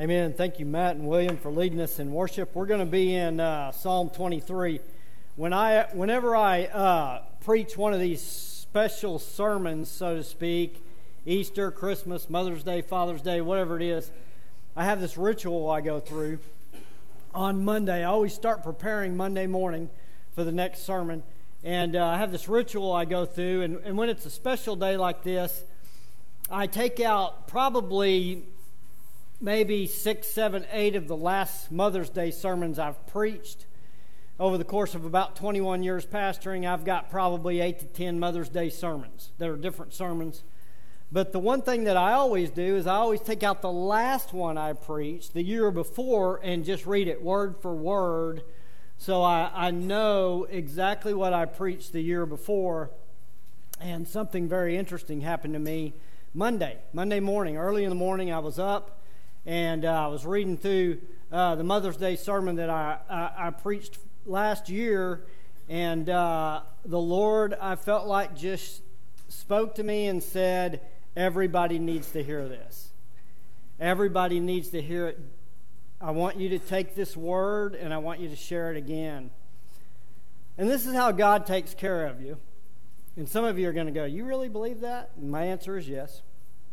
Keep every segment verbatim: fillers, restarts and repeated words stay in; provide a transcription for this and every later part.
Amen. Thank you, Matt and William, for leading us in worship. We're going to be in uh, Psalm twenty-three. When I, whenever I uh, preach one of these special sermons, so to speak, Easter, Christmas, Mother's Day, Father's Day, whatever it is, I have this ritual I go through on Monday. I always start preparing Monday morning for the next sermon, and uh, I have this ritual I go through, and, and when it's a special day like this, I take out probably maybe six, seven, eight of the last Mother's Day sermons I've preached. Over the course of about twenty-one years pastoring, I've got probably eight to ten Mother's Day sermons. There are different sermons. But the one thing that I always do is I always take out the last one I preached the year before and just read it word for word, so I, I know exactly what I preached the year before. And something very interesting happened to me Monday. Monday morning, early in the morning, I was up. And uh, I was reading through uh, the Mother's Day sermon that I, I, I preached last year, and uh, the Lord, I felt like, just spoke to me and said, everybody needs to hear this. Everybody needs to hear it. I want you to take this word, and I want you to share it again. And this is how God takes care of you. And some of you are going to go, you really believe that? And my answer is yes.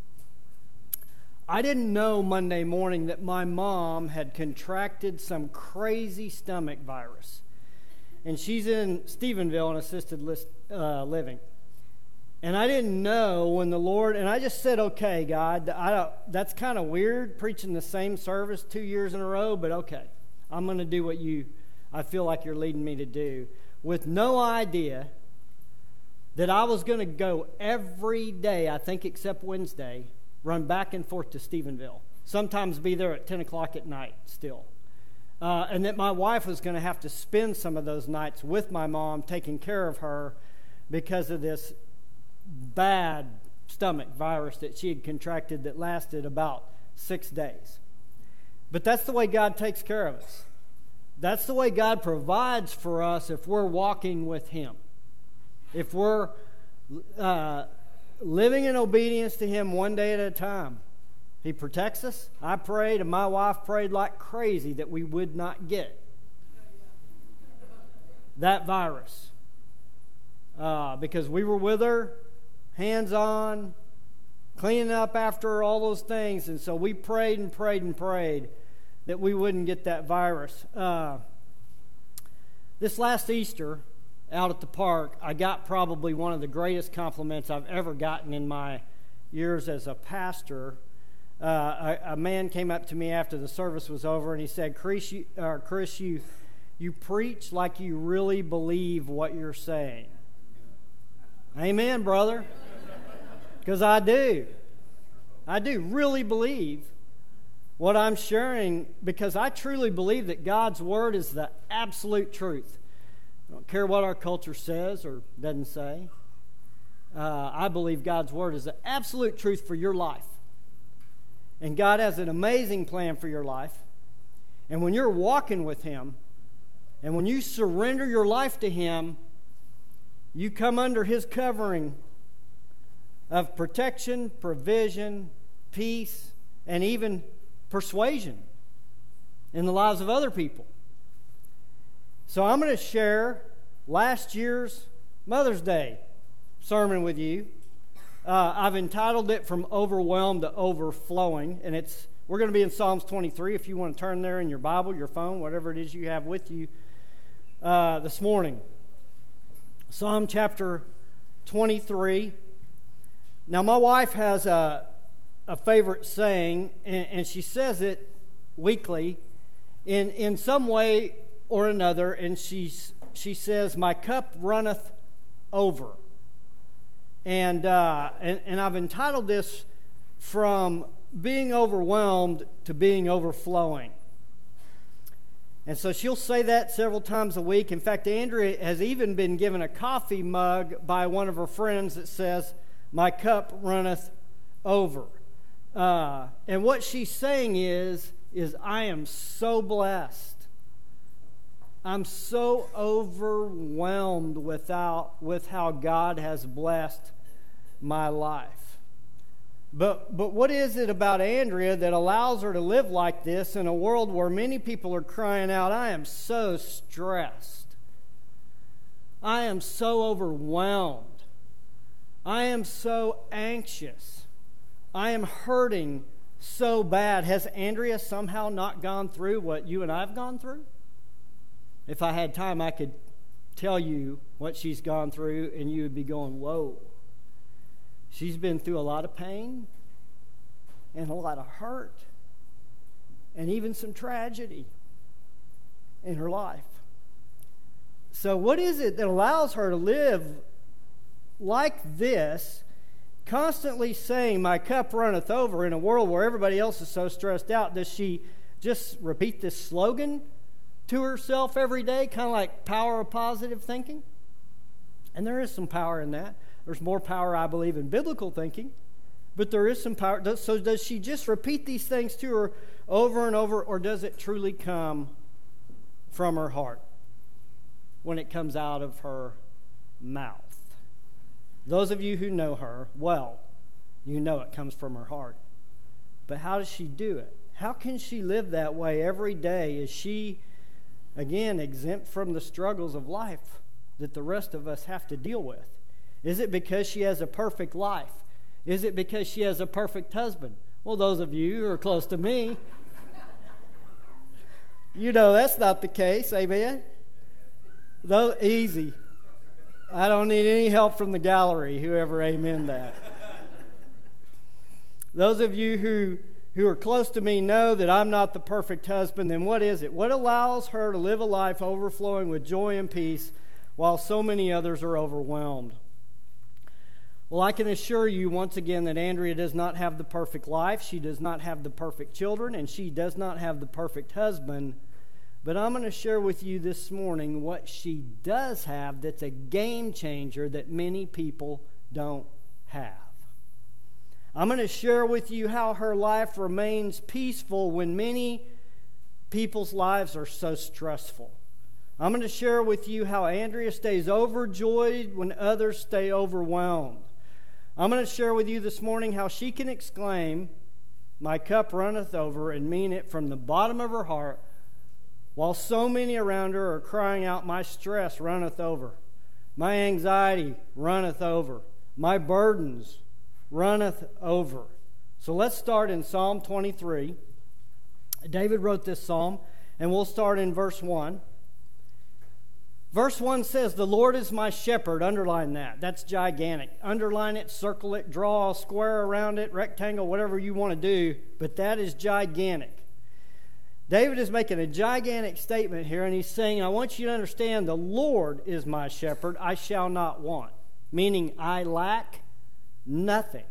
I didn't know Monday morning that my mom had contracted some crazy stomach virus. And she's in Stephenville in assisted list, uh, living. And I didn't know when the Lord, and I just said, okay, God, I don't, that's kind of weird, preaching the same service two years in a row, but okay, I'm going to do what you, I feel like you're leading me to do, with no idea that I was going to go every day, I think except Wednesday, run back and forth to Stephenville, sometimes be there at ten o'clock at night still. Uh, and that my wife was going to have to spend some of those nights with my mom taking care of her because of this bad stomach virus that she had contracted that lasted about six days. But that's the way God takes care of us. That's the way God provides for us if we're walking with Him. If we're uh, living in obedience to Him one day at a time. He protects us. I prayed, and my wife prayed like crazy that we would not get that virus. Uh, because we were with her, hands-on, cleaning up after her, all those things. And so we prayed and prayed and prayed that we wouldn't get that virus. Uh, this last Easter, out at the park, I got probably one of the greatest compliments I've ever gotten in my years as a pastor. Uh, a, a man came up to me after the service was over, and he said, Chris, you, uh, Chris, you, you preach like you really believe what you're saying. Amen, brother. Because I do. I do really believe what I'm sharing, because I truly believe that God's Word is the absolute truth. I don't care what our culture says or doesn't say. Uh, I believe God's Word is the absolute truth for your life. And God has an amazing plan for your life. And when you're walking with Him, and when you surrender your life to Him, you come under His covering of protection, provision, peace, and even persuasion in the lives of other people. So I'm going to share last year's Mother's Day sermon with you. Uh, I've entitled it From Overwhelmed to Overflowing, and it's we're going to be in Psalms twenty-three. If you want to turn there in your Bible, your phone, whatever it is you have with you uh, this morning. Psalm chapter twenty-three. Now, my wife has a, a favorite saying, and, and she says it weekly in, in some way or another, and she's, she says, my cup runneth over. And, uh, and and I've entitled this From Being Overwhelmed to Being Overflowing. And so she'll say that several times a week. In fact, Andrea has even been given a coffee mug by one of her friends that says, my cup runneth over. Uh, and what she's saying is, is I am so blessed. I'm so overwhelmed without, with how God has blessed my life. But but what is it about Andrea that allows her to live like this in a world where many people are crying out, I am so stressed. I am so overwhelmed. I am so anxious. I am hurting so bad. Has Andrea somehow not gone through what you and I have gone through? If I had time, I could tell you what she's gone through, and you would be going, whoa. She's been through a lot of pain and a lot of hurt and even some tragedy in her life. So what is it that allows her to live like this, constantly saying, my cup runneth over, in a world where everybody else is so stressed out? Does she just repeat this slogan to herself every day, kind of like power of positive thinking? And there is some power in that. There's more power, I believe, in biblical thinking, but there is some power. So does she just repeat these things to her over and over, or does it truly come from her heart when it comes out of her mouth? Those of you who know her well, you know it comes from her heart. But how does she do it? How can she live that way every day? Is she, again, exempt from the struggles of life that the rest of us have to deal with? Is it because she has a perfect life? Is it because she has a perfect husband? Well, those of you who are close to me, you know that's not the case, amen? Though, easy. I don't need any help from the gallery, whoever amen that. Those of you who, who are close to me know that I'm not the perfect husband. Then what is it? What allows her to live a life overflowing with joy and peace while so many others are overwhelmed? Well, I can assure you once again that Andrea does not have the perfect life. She does not have the perfect children, and she does not have the perfect husband. But I'm going to share with you this morning what she does have that's a game changer that many people don't have. I'm going to share with you how her life remains peaceful when many people's lives are so stressful. I'm going to share with you how Andrea stays overjoyed when others stay overwhelmed. I'm going to share with you this morning how she can exclaim, my cup runneth over, and mean it from the bottom of her heart, while so many around her are crying out, my stress runneth over, my anxiety runneth over, my burdens runneth over. So let's start in Psalm twenty-three. David wrote this psalm, and we'll start in verse one. Verse one says, the Lord is my shepherd. Underline that. That's gigantic. Underline it, circle it, draw a square around it, rectangle, whatever you want to do. But that is gigantic. David is making a gigantic statement here, and he's saying, I want you to understand, the Lord is my shepherd. I shall not want. Meaning, I lack nothing.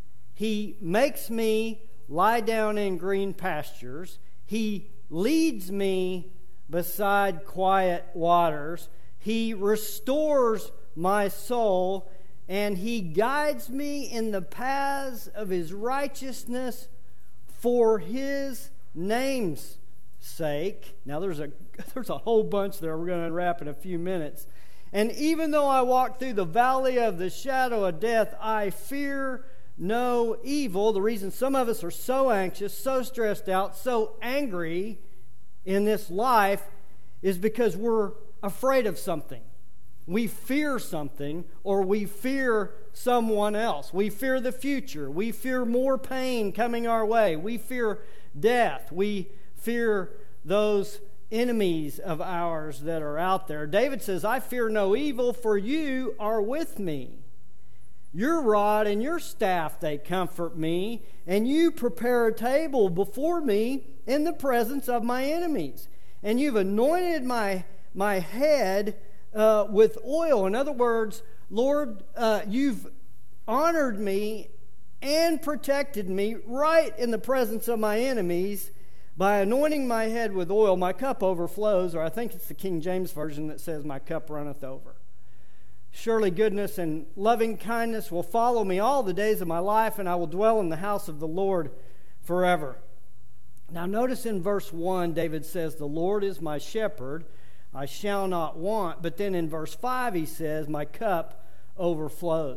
He makes me lie down in green pastures. He leads me beside quiet waters. He restores my soul, and He guides me in the paths of His righteousness for His name's sake. Now there's a there's a whole bunch there we're going to unwrap in a few minutes. And even though I walk through the valley of the shadow of death, I fear no evil. The reason some of us are so anxious, so stressed out, so angry in this life is because we're afraid of something. We fear something, or we fear someone else. We fear the future. We fear more pain coming our way. We fear death. We fear those enemies of ours that are out there. David says, I fear no evil, for you are with me. Your rod and your staff, they comfort me, and you prepare a table before me in the presence of my enemies. And you've anointed my, my head uh, with oil. In other words, Lord, uh, you've honored me and protected me right in the presence of my enemies by anointing my head with oil. My cup overflows, or I think it's the King James Version that says, my cup runneth over. Surely goodness and loving kindness will follow me all the days of my life, and I will dwell in the house of the Lord forever. Now notice in verse one, David says, the Lord is my shepherd, I shall not want. But then in verse five he says, my cup overflows.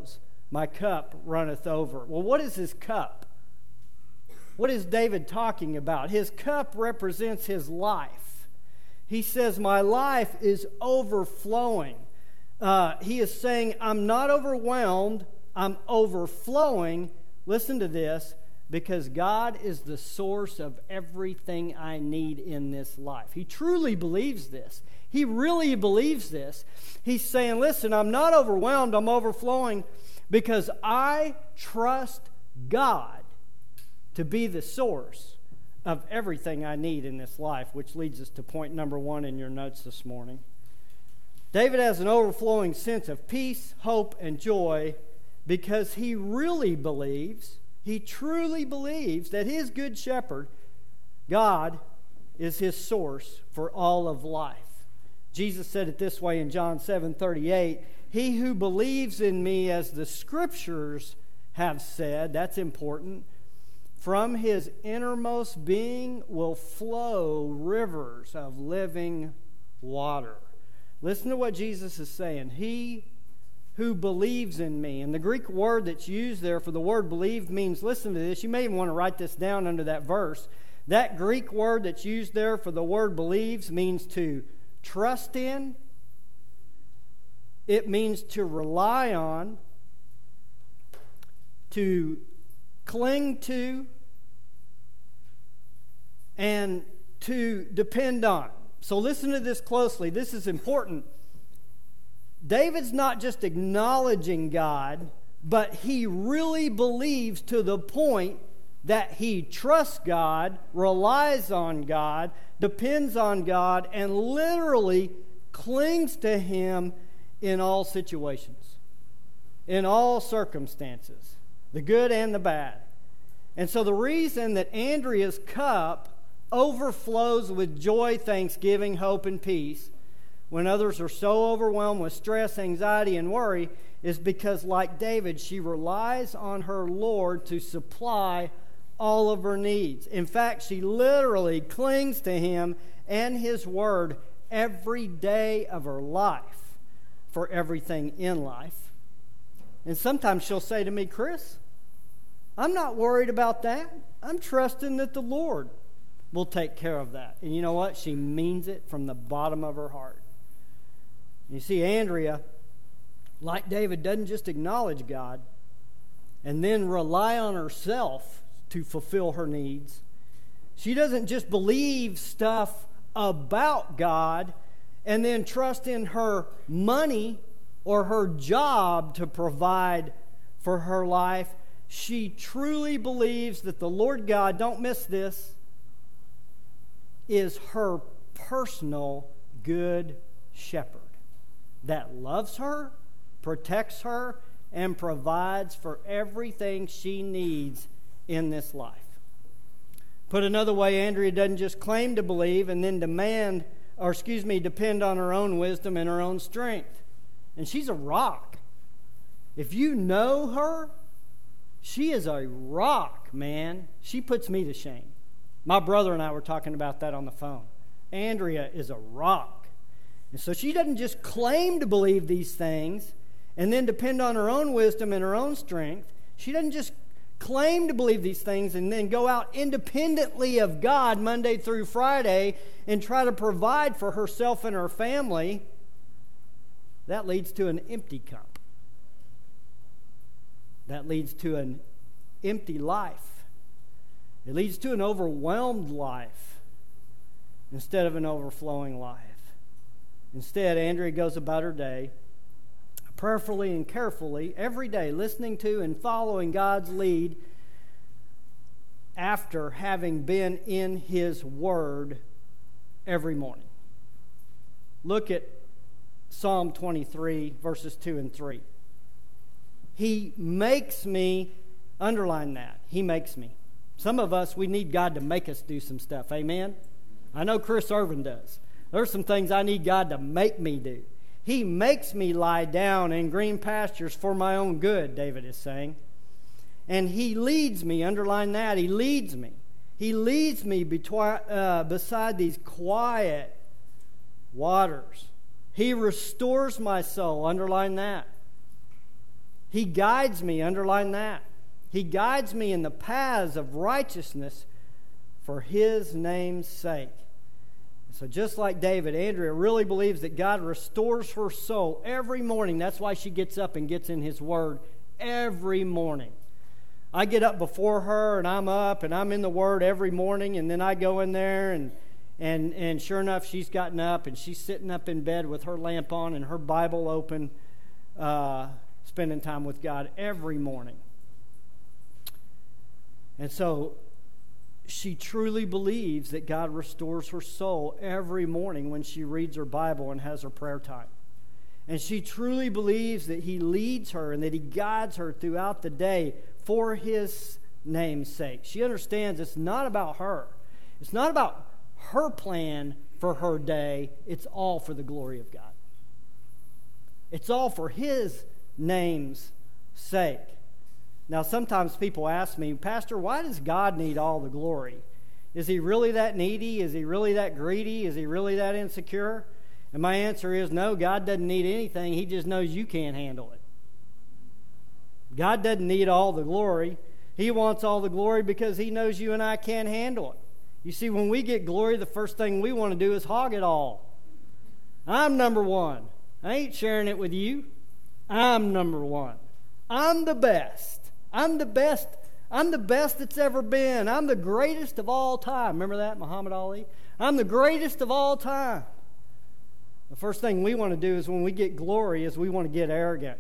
my cup runneth over. Well, what is his cup? What is David talking about? His cup represents his life. He says, my life is overflowing. Uh, he is saying, I'm not overwhelmed, I'm overflowing. Listen to this, because God is the source of everything I need in this life. He truly believes this. He really believes this. He's saying, listen, I'm not overwhelmed, I'm overflowing because I trust God to be the source of everything I need in this life, which leads us to point number one in your notes this morning. David has an overflowing sense of peace, hope, and joy because he really believes, he truly believes that his good shepherd, God, is his source for all of life. Jesus said it this way in John seven thirty-eight, he who believes in me, as the Scriptures have said, that's important, from his innermost being will flow rivers of living water. Listen to what Jesus is saying. He who believes in me. And the Greek word that's used there for the word believe means, listen to this, you may even want to write this down under that verse. That Greek word that's used there for the word believes means to trust in. It means to rely on, to cling to, and to depend on. So listen to this closely. This is important. David's not just acknowledging God, but he really believes to the point that he trusts God, relies on God, depends on God, and literally clings to Him in all situations, in all circumstances, the good and the bad. And so the reason that Andrea's cup overflows with joy, thanksgiving, hope, and peace when others are so overwhelmed with stress, anxiety, and worry is because, like David, she relies on her Lord to supply all of her needs. In fact, she literally clings to Him and His Word every day of her life for everything in life. And sometimes she'll say to me, Chris, I'm not worried about that. I'm trusting that the Lord will take care of that. And you know what? She means it from the bottom of her heart. You see, Andrea, like David, doesn't just acknowledge God and then rely on herself to fulfill her needs. She doesn't just believe stuff about God and then trust in her money or her job to provide for her life. She truly believes that the Lord God, don't miss this, is her personal good shepherd that loves her, protects her, and provides for everything she needs in this life. Put another way, Andrea doesn't just claim to believe and then demand, or excuse me, depend on her own wisdom and her own strength. And she's a rock. If you know her, she is a rock, man. She puts me to shame. My brother and I were talking about that on the phone. Andrea is a rock. And so she doesn't just claim to believe these things and then depend on her own wisdom and her own strength. She doesn't just claim to believe these things and then go out independently of God Monday through Friday and try to provide for herself and her family. That leads to an empty cup. That leads to an empty life. It leads to an overwhelmed life instead of an overflowing life. Instead, Andrea goes about her day prayerfully and carefully every day, listening to and following God's lead after having been in His Word every morning. Look at Psalm twenty-three, verses two and three. He makes me, underline that, He makes me. Some of us, we need God to make us do some stuff, amen? I know Chris Irvin does. There's some things I need God to make me do. He makes me lie down in green pastures for my own good, David is saying. And He leads me, underline that, He leads me. He leads me betwi- uh, beside these quiet waters. He restores my soul, underline that. He guides me, underline that. He guides me in the paths of righteousness for His name's sake. So just like David, Andrea really believes that God restores her soul every morning. That's why she gets up and gets in His Word every morning. I get up before her, and I'm up, and I'm in the Word every morning, and then I go in there, and and and sure enough, she's gotten up, and she's sitting up in bed with her lamp on and her Bible open, uh, spending time with God every morning. And so she truly believes that God restores her soul every morning when she reads her Bible and has her prayer time. And she truly believes that He leads her and that He guides her throughout the day for His name's sake. She understands it's not about her. It's not about her plan for her day. It's all for the glory of God. It's all for His name's sake. Now, sometimes people ask me, Pastor, why does God need all the glory? Is He really that needy? Is He really that greedy? Is He really that insecure? And my answer is no, God doesn't need anything. He just knows you can't handle it. God doesn't need all the glory. He wants all the glory because He knows you and I can't handle it. You see, when we get glory, the first thing we want to do is hog it all. I'm number one. I ain't sharing it with you. I'm number one. I'm the best. I'm the best. I'm the best that's ever been. I'm the greatest of all time. Remember that, Muhammad Ali? I'm the greatest of all time. The first thing we want to do is when we get glory is we want to get arrogant.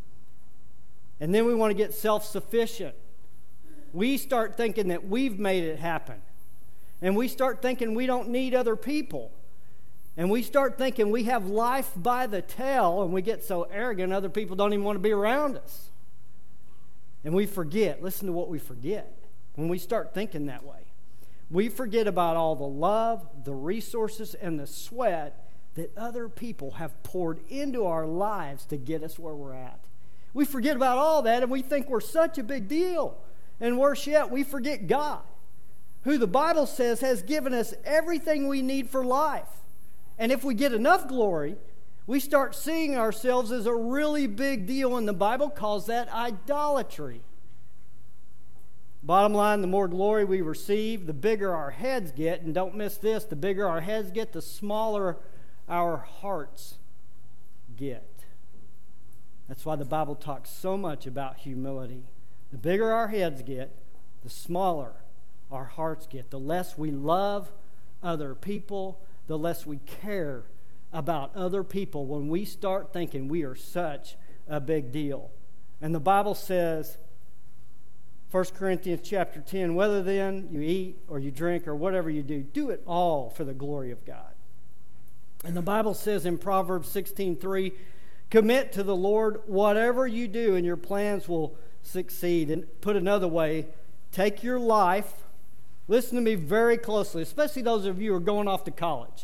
And then we want to get self-sufficient. We start thinking that we've made it happen. And we start thinking we don't need other people. And we start thinking we have life by the tail, and we get so arrogant other people don't even want to be around us. And we forget, listen to what we forget when we start thinking that way. We forget about all the love, the resources, and the sweat that other people have poured into our lives to get us where we're at. We forget about all that, and we think we're such a big deal. And worse yet, we forget God, who the Bible says has given us everything we need for life. And if we get enough glory, we start seeing ourselves as a really big deal, and the Bible calls that idolatry. Bottom line, the more glory we receive, the bigger our heads get. And don't miss this, the bigger our heads get, the smaller our hearts get. That's why the Bible talks so much about humility. The bigger our heads get, the smaller our hearts get. The less we love other people, the less we care about other people when we start thinking we are such a big deal. And the Bible says, First Corinthians chapter ten, whether then you eat or you drink or whatever you do, do it all for the glory of God. And the Bible says in Proverbs sixteen three, commit to the Lord whatever you do and your plans will succeed. And put another way, take your life, listen to me very closely, especially those of you who are going off to college.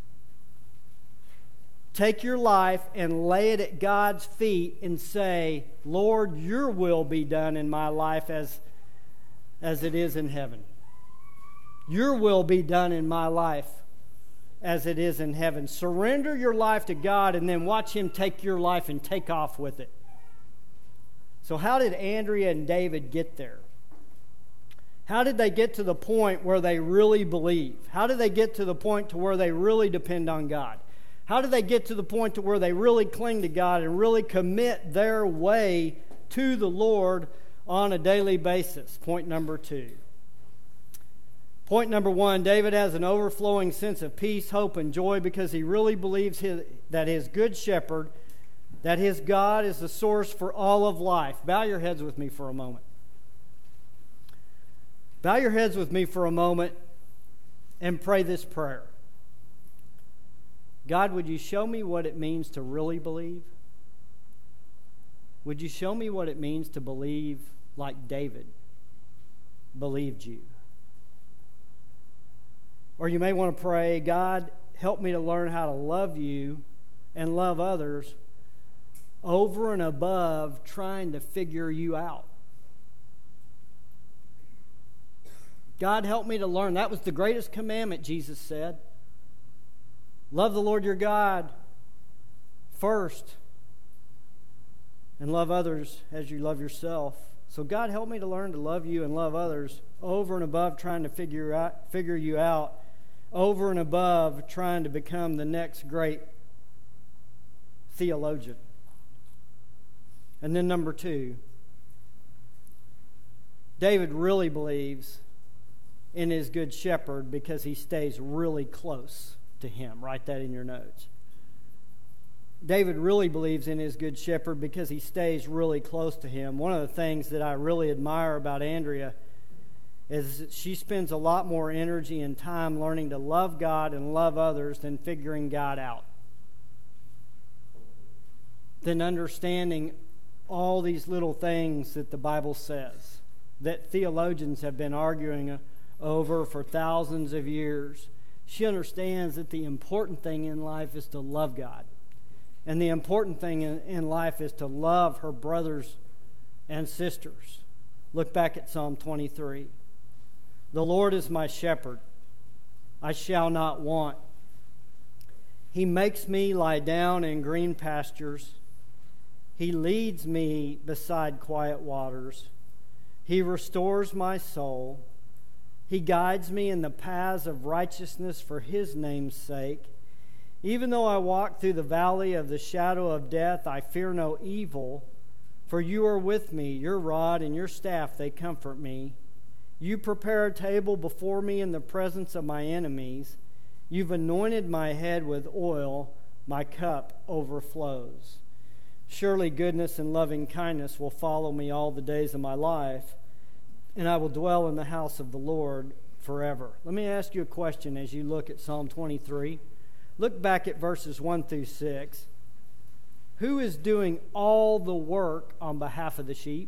Take your life and lay it at God's feet and say, Lord, your will be done in my life as, as it is in heaven. Your will be done in my life as it is in heaven. Surrender your life to God and then watch Him take your life and take off with it. So how did Andrea and David get there? How did they get to the point where they really believe? How did they get to the point to where they really depend on God? How do they get to the point to where they really cling to God and really commit their way to the Lord on a daily basis? Point number two. Point number one, David has an overflowing sense of peace, hope, and joy because he really believes his, that his good shepherd, that his God is the source for all of life. Bow your heads with me for a moment. Bow your heads with me for a moment and pray this prayer. God, would you show me what it means to really believe? Would you show me what it means to believe like David believed you? Or you may want to pray, God, help me to learn how to love you and love others over and above trying to figure you out. God, help me to learn. That was the greatest commandment, Jesus said. Love the Lord your God first. and love others as you love yourself. So God, help me to learn to love you and love others over and above trying to figure out, figure you out, over and above trying to become the next great theologian. And then number two, David really believes in his good shepherd because he stays really close to him. Write that in your notes. David really believes in his good shepherd because he stays really close to him. One of the things that I really admire about Andrea is that she spends a lot more energy and time learning to love God and love others than figuring God out, than understanding all these little things that the Bible says, that theologians have been arguing over for thousands of years. She understands that the important thing in life is to love God. And the important thing in, in life is to love her brothers and sisters. Look back at Psalm twenty-three. The Lord is my shepherd. I shall not want. He makes me lie down in green pastures. He leads me beside quiet waters. He restores my soul. He guides me in the paths of righteousness for His name's sake. Even though I walk through the valley of the shadow of death, I fear no evil, for you are with me. Your rod and your staff, they comfort me. You prepare a table before me in the presence of my enemies. You've anointed my head with oil. My cup overflows. Surely goodness and loving kindness will follow me all the days of my life, and I will dwell in the house of the Lord forever. Let me ask you a question as you look at Psalm twenty-three. Look back at verses one through six. Who is doing all the work on behalf of the sheep?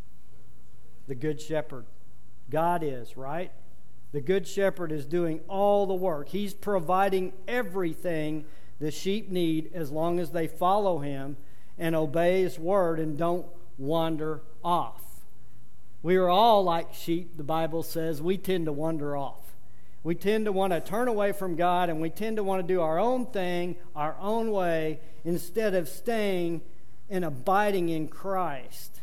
The Good Shepherd. God is, right? The Good Shepherd is doing all the work. He's providing everything the sheep need as long as they follow Him and obey His word and don't wander off. We are all like sheep, the Bible says. We tend to wander off. We tend to want to turn away from God, and we tend to want to do our own thing, our own way, instead of staying and abiding in Christ.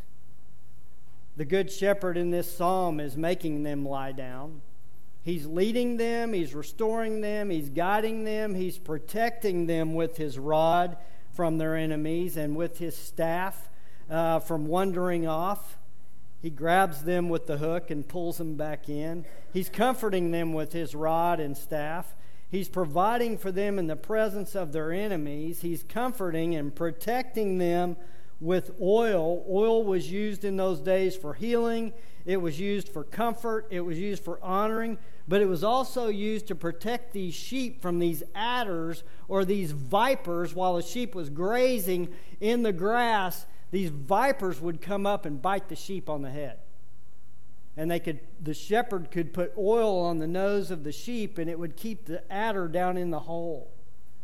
The Good Shepherd in this psalm is making them lie down. He's leading them, He's restoring them, He's guiding them, He's protecting them with His rod from their enemies and with His staff uh, from wandering off. He grabs them with the hook and pulls them back in. He's comforting them with His rod and staff. He's providing for them in the presence of their enemies. He's comforting and protecting them with oil. Oil was used in those days for healing. It was used for comfort. It was used for honoring. But it was also used to protect these sheep from these adders or these vipers while the sheep was grazing in the grass. These vipers would come up and bite the sheep on the head. And they could, the shepherd could put oil on the nose of the sheep, and it would keep the adder down in the hole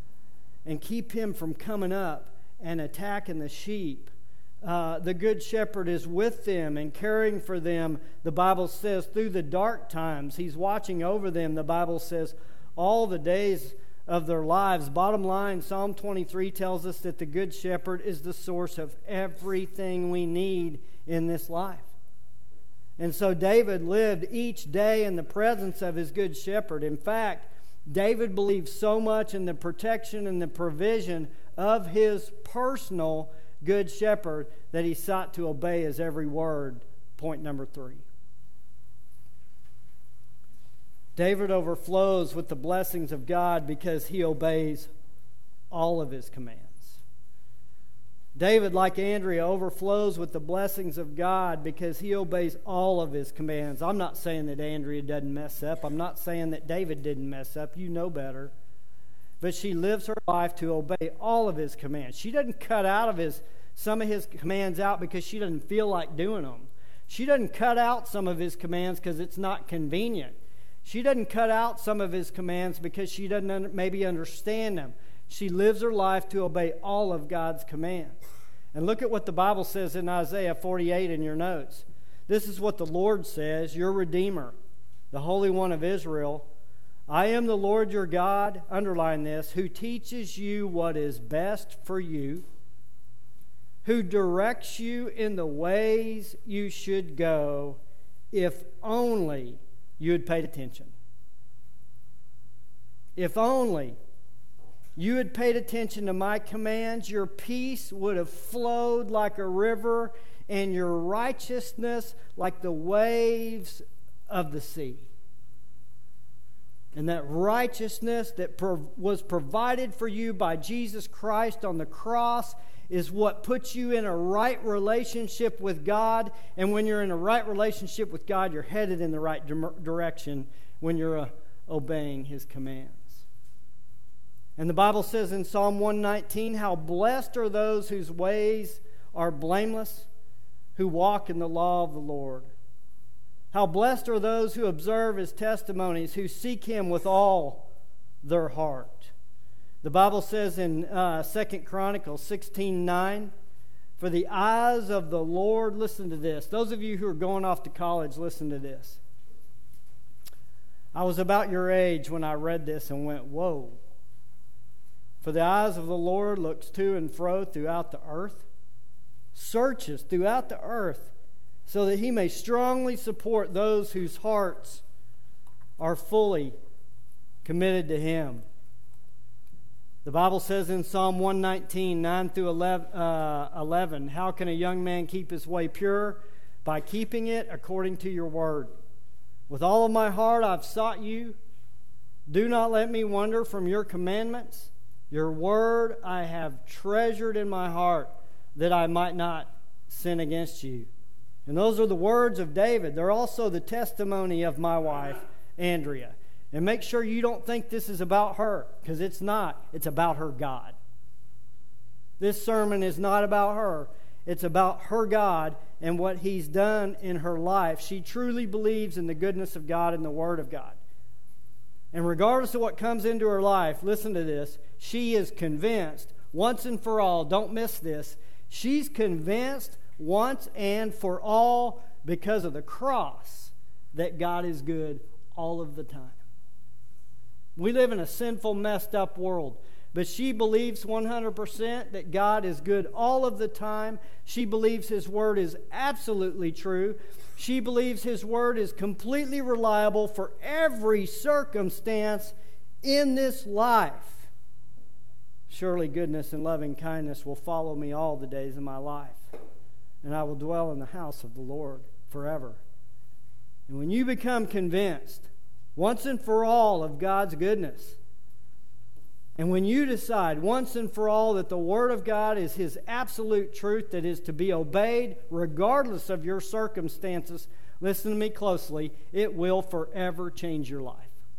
and keep him from coming up and attacking the sheep. Uh, the Good Shepherd is with them and caring for them. The Bible says through the dark times, He's watching over them. The Bible says all the days of their lives. Bottom line, Psalm twenty-three tells us that the Good Shepherd is the source of everything we need in this life. And so David lived each day in the presence of his Good Shepherd. In fact, David believed so much in the protection and the provision of his personal Good Shepherd that he sought to obey His every word. Point number three. David overflows with the blessings of God because he obeys all of His commands. David, like Andrea, overflows with the blessings of God because he obeys all of His commands. I'm not saying that Andrea doesn't mess up. I'm not saying that David didn't mess up. You know better. But she lives her life to obey all of His commands. She doesn't cut out of his some of His commands out because she doesn't feel like doing them. She doesn't cut out some of His commands because it's not convenient. She doesn't cut out some of His commands because she doesn't maybe understand them. She lives her life to obey all of God's commands. And look at what the Bible says in Isaiah forty-eight in your notes. This is what the Lord says, your Redeemer, the Holy One of Israel. I am the Lord your God, underline this, who teaches you what is best for you, who directs you in the ways you should go, if only you had paid attention. If only you had paid attention to my commands, your peace would have flowed like a river, and your righteousness like the waves of the sea. And that righteousness that prov- was provided for you by Jesus Christ on the cross is what puts you in a right relationship with God. And when you're in a right relationship with God, you're headed in the right di- direction when you're uh, obeying His commands. And the Bible says in Psalm one nineteen, how blessed are those whose ways are blameless, who walk in the law of the Lord. How blessed are those who observe His testimonies, who seek Him with all their heart. The Bible says in uh, Second Chronicles sixteen nine, for the eyes of the Lord, listen to this. Those of you who are going off to college, listen to this. I was about your age when I read this and went, whoa. For the eyes of the Lord looks to and fro throughout the earth, searches throughout the earth, so that He may strongly support those whose hearts are fully committed to Him. The Bible says in Psalm one nineteen, nine through eleven, how can a young man keep his way pure? By keeping it according to your word. With all of my heart I've sought you. Do not let me wander from your commandments. Your word I have treasured in my heart, that I might not sin against you. And those are the words of David. They're also the testimony of my wife, Andrea. And make sure you don't think this is about her, because it's not. It's about her God. This sermon is not about her. It's about her God and what He's done in her life. She truly believes in the goodness of God and the Word of God. And regardless of what comes into her life, listen to this, she is convinced, once and for all, don't miss this, she's convinced once and for all, because of the cross, that God is good all of the time. We live in a sinful, messed up world, but she believes one hundred percent that God is good all of the time. She believes His Word is absolutely true. She believes His Word is completely reliable for every circumstance in this life. Surely goodness and loving kindness will follow me all the days of my life, and I will dwell in the house of the Lord forever. And when you become convinced once and for all of God's goodness, and when you decide once and for all that the Word of God is His absolute truth that is to be obeyed regardless of your circumstances, listen to me closely, it will forever change your life.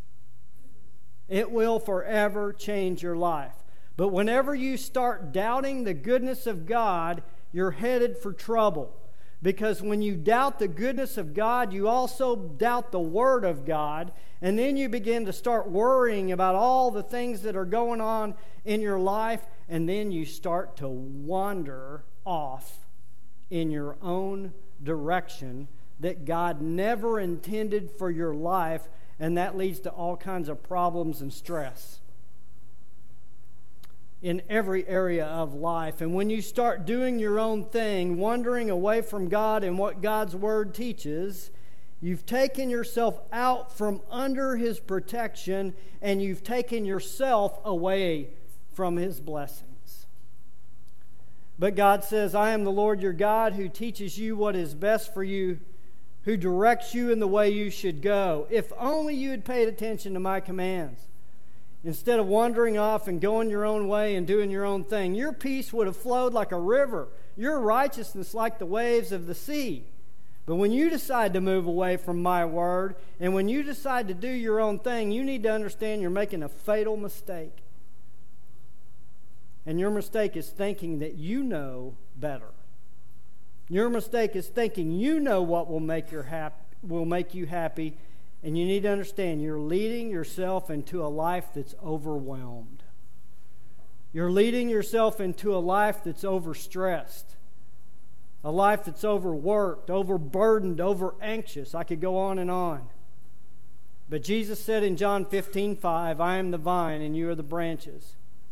It will forever change your life. But whenever you start doubting the goodness of God, you're headed for trouble. Because when you doubt the goodness of God, you also doubt the Word of God. And then you begin to start worrying about all the things that are going on in your life. And then you start to wander off in your own direction that God never intended for your life. And that leads to all kinds of problems and stress in every area of life. And when you start doing your own thing, wandering away from God and what God's Word teaches, you've taken yourself out from under His protection, and you've taken yourself away from His blessings. But God says, I am the Lord your God who teaches you what is best for you, who directs you in the way you should go. If only you had paid attention to my commands, instead of wandering off and going your own way and doing your own thing, your peace would have flowed like a river, your righteousness like the waves of the sea. But when you decide to move away from my word, and when you decide to do your own thing, you need to understand you're making a fatal mistake. And your mistake is thinking that you know better. Your mistake is thinking you know what will make your hap- will make you happy. And you need to understand you're leading yourself into a life that's overwhelmed. You're leading yourself into a life that's overstressed. A life that's overworked, overburdened, over anxious. I could go on and on. But Jesus said in John fifteen five, I am the vine and you are the branches.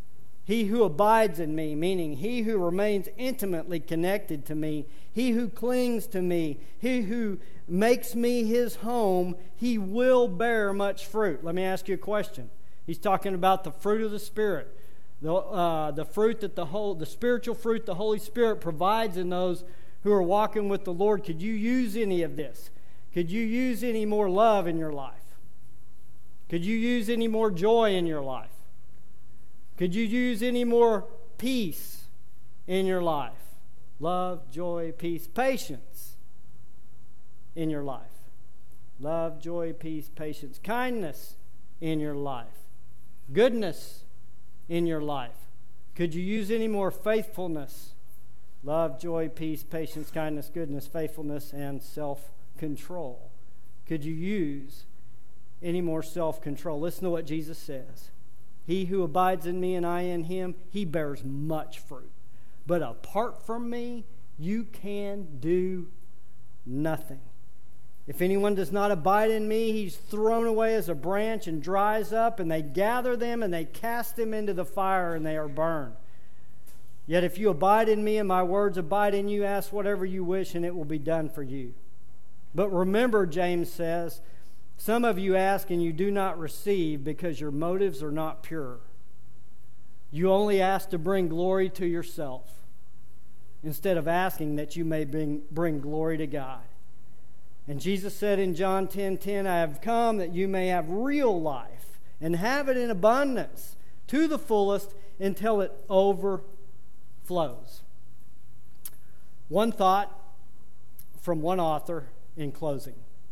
He who abides in me, meaning he who remains intimately connected to me, he who clings to me, he who makes me his home, he will bear much fruit. Let me ask you a question. He's talking about the fruit of the Spirit, the uh, the fruit that the whole, the spiritual fruit the Holy Spirit provides in those who are walking with the Lord. Could you use any of this? Could you use any more love in your life? Could you use any more joy in your life? Could you use any more peace in your life? Love, joy, peace, patience in your life. Love, joy, peace, patience, kindness in your life. Goodness in your life. Could you use any more faithfulness? Love, joy, peace, patience, kindness, goodness, faithfulness, and self-control. Could you use any more self-control? Listen to what Jesus says. He who abides in me and I in him, he bears much fruit. But apart from me, you can do nothing. If anyone does not abide in me, he's thrown away as a branch and dries up, and they gather them and they cast them into the fire, and they are burned. Yet if you abide in me and my words abide in you, ask whatever you wish, and it will be done for you. But remember, James says, some of you ask and you do not receive because your motives are not pure. You only ask to bring glory to yourself instead of asking that you may bring, bring glory to God. And Jesus said in John ten ten, I have come that you may have real life and have it in abundance to the fullest until it overflows. One thought from one author in closing.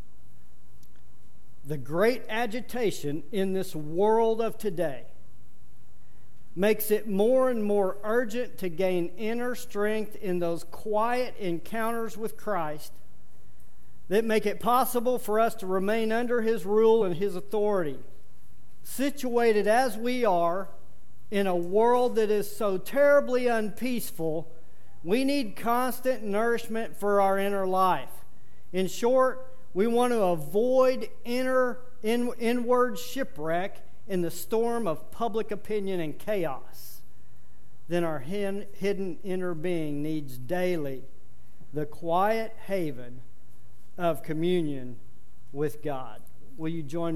The great agitation in this world of today makes it more and more urgent to gain inner strength in those quiet encounters with Christ that make it possible for us to remain under His rule and His authority. Situated as we are in a world that is so terribly unpeaceful, we need constant nourishment for our inner life. In short, we want to avoid inner, in, inward shipwreck in the storm of public opinion and chaos. Then our hin, hidden inner being needs daily the quiet haven of communion with God. Will you join